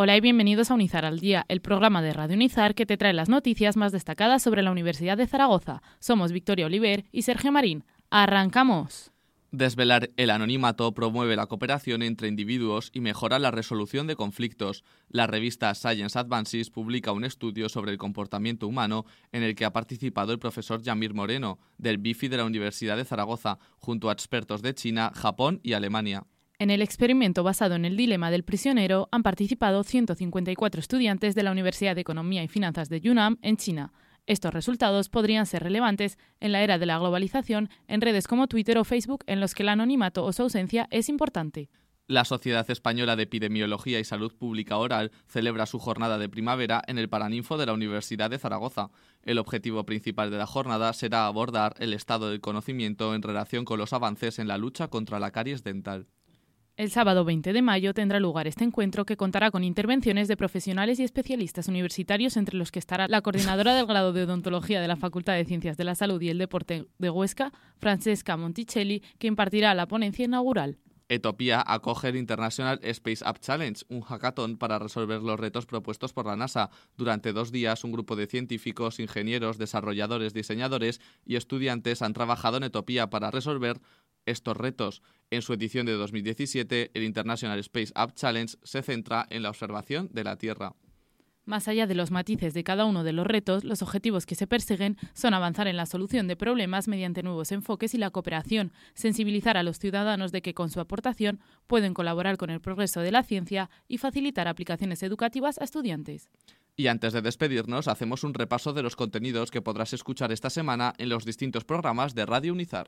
Hola y bienvenidos a Unizar al Día, el programa de Radio Unizar que te trae las noticias más destacadas sobre la Universidad de Zaragoza. Somos Victoria Oliver y Sergio Marín. ¡Arrancamos! Desvelar el anonimato promueve la cooperación entre individuos y mejora la resolución de conflictos. La revista Science Advances publica un estudio sobre el comportamiento humano en el que ha participado el profesor Yamir Moreno, del BIFI de la Universidad de Zaragoza, junto a expertos de China, Japón y Alemania. En el experimento basado en el dilema del prisionero han participado 154 estudiantes de la Universidad de Economía y Finanzas de Yunnan, en China. Estos resultados podrían ser relevantes en la era de la globalización en redes como Twitter o Facebook, en los que el anonimato o su ausencia es importante. La Sociedad Española de Epidemiología y Salud Pública Oral celebra su jornada de primavera en el Paraninfo de la Universidad de Zaragoza. El objetivo principal de la jornada será abordar el estado del conocimiento en relación con los avances en la lucha contra la caries dental. El sábado 20 de mayo tendrá lugar este encuentro que contará con intervenciones de profesionales y especialistas universitarios, entre los que estará la coordinadora del grado de odontología de la Facultad de Ciencias de la Salud y el Deporte de Huesca, Francesca Monticelli, que impartirá la ponencia inaugural. Etiopía acoge el International Space App Challenge, un hackathon para resolver los retos propuestos por la NASA. Durante 2 días, un grupo de científicos, ingenieros, desarrolladores, diseñadores y estudiantes han trabajado en Etiopía para resolver estos retos. En su edición de 2017, el International Space App Challenge se centra en la observación de la Tierra. Más allá de los matices de cada uno de los retos, los objetivos que se persiguen son avanzar en la solución de problemas mediante nuevos enfoques y la cooperación, sensibilizar a los ciudadanos de que con su aportación pueden colaborar con el progreso de la ciencia y facilitar aplicaciones educativas a estudiantes. Y antes de despedirnos, hacemos un repaso de los contenidos que podrás escuchar esta semana en los distintos programas de Radio Unizar.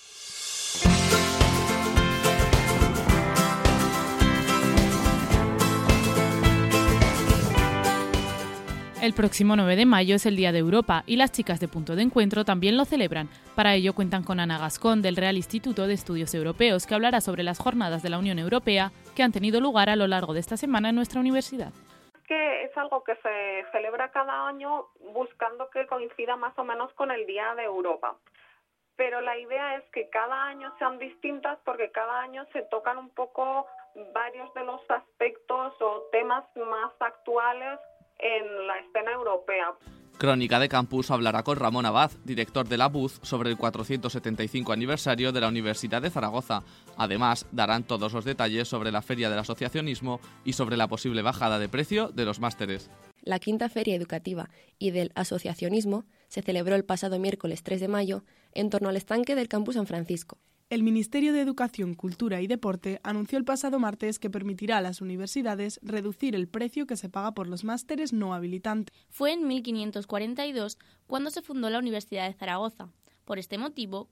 El próximo 9 de mayo es el Día de Europa y las chicas de Punto de Encuentro también lo celebran. Para ello cuentan con Ana Gascón, del Real Instituto de Estudios Europeos, que hablará sobre las jornadas de la Unión Europea que han tenido lugar a lo largo de esta semana en nuestra universidad. Que es algo que se celebra cada año buscando que coincida más o menos con el Día de Europa. Pero la idea es que cada año sean distintas porque cada año se tocan un poco varios de los aspectos o temas más actuales en la escena europea. Crónica de Campus hablará con Ramón Abad, director de la BUZ, sobre el 475 aniversario de la Universidad de Zaragoza. Además, darán todos los detalles sobre la Feria del Asociacionismo y sobre la posible bajada de precio de los másteres. La quinta Feria Educativa y del Asociacionismo se celebró el pasado miércoles 3 de mayo en torno al estanque del Campus San Francisco. El Ministerio de Educación, Cultura y Deporte anunció el pasado martes que permitirá a las universidades reducir el precio que se paga por los másteres no habilitantes. Fue en 1542 cuando se fundó la Universidad de Zaragoza. Por este motivo,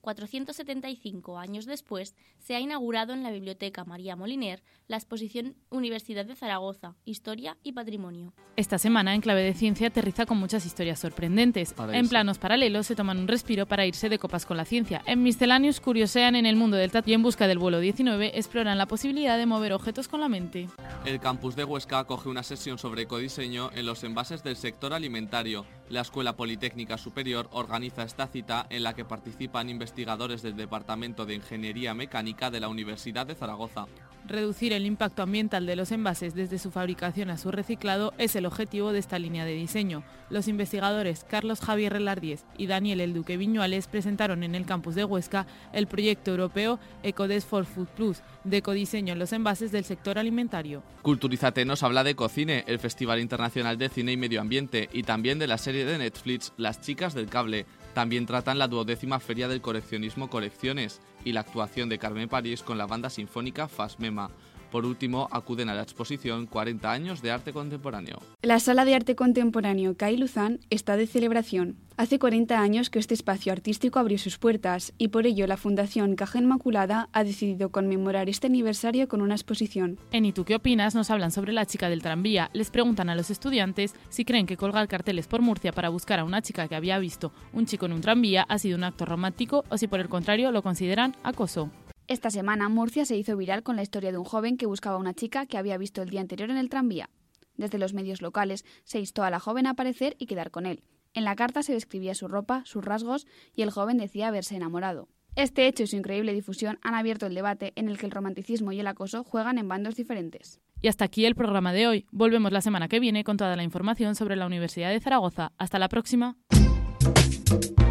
475 años después, se ha inaugurado en la Biblioteca María Moliner la exposición Universidad de Zaragoza, Historia y Patrimonio. Esta semana, en Clave de Ciencia, aterriza con muchas historias sorprendentes. En planos paralelos se toman un respiro para irse de copas con la ciencia. En Miscellaneous curiosean en el mundo del tatu y en busca del vuelo 19 exploran la posibilidad de mover objetos con la mente. El campus de Huesca acoge una sesión sobre ecodiseño en los envases del sector alimentario. La Escuela Politécnica Superior organiza esta cita en la que participan investigadores del Departamento de Ingeniería Mecánica de la Universidad de Zaragoza. Reducir el impacto ambiental de los envases desde su fabricación a su reciclado es el objetivo de esta línea de diseño. Los investigadores Carlos Javier Relardiez y Daniel El Duque Viñuales presentaron en el campus de Huesca el proyecto europeo Ecodesk for Food Plus, de ecodiseño en los envases del sector alimentario. Culturízate nos habla de Cocine, el Festival Internacional de Cine y Medio Ambiente, y también de la serie de Netflix Las Chicas del Cable. También tratan la 12ª Feria del Coleccionismo Colecciones y la actuación de Carmen París con la banda sinfónica Fasmema. Por último, acuden a la exposición 40 años de arte contemporáneo. La Sala de Arte Contemporáneo CAI Luzán está de celebración. Hace 40 años que este espacio artístico abrió sus puertas y por ello la Fundación Caja Inmaculada ha decidido conmemorar este aniversario con una exposición. En ¿Y tú qué opinas? Nos hablan sobre la chica del tranvía. Les preguntan a los estudiantes si creen que colgar carteles por Murcia para buscar a una chica que había visto un chico en un tranvía ha sido un acto romántico o si por el contrario lo consideran acoso. Esta semana, Murcia se hizo viral con la historia de un joven que buscaba a una chica que había visto el día anterior en el tranvía. Desde los medios locales se instó a la joven a aparecer y quedar con él. En la carta se describía su ropa, sus rasgos y el joven decía haberse enamorado. Este hecho y su increíble difusión han abierto el debate en el que el romanticismo y el acoso juegan en bandos diferentes. Y hasta aquí el programa de hoy. Volvemos la semana que viene con toda la información sobre la Universidad de Zaragoza. Hasta la próxima.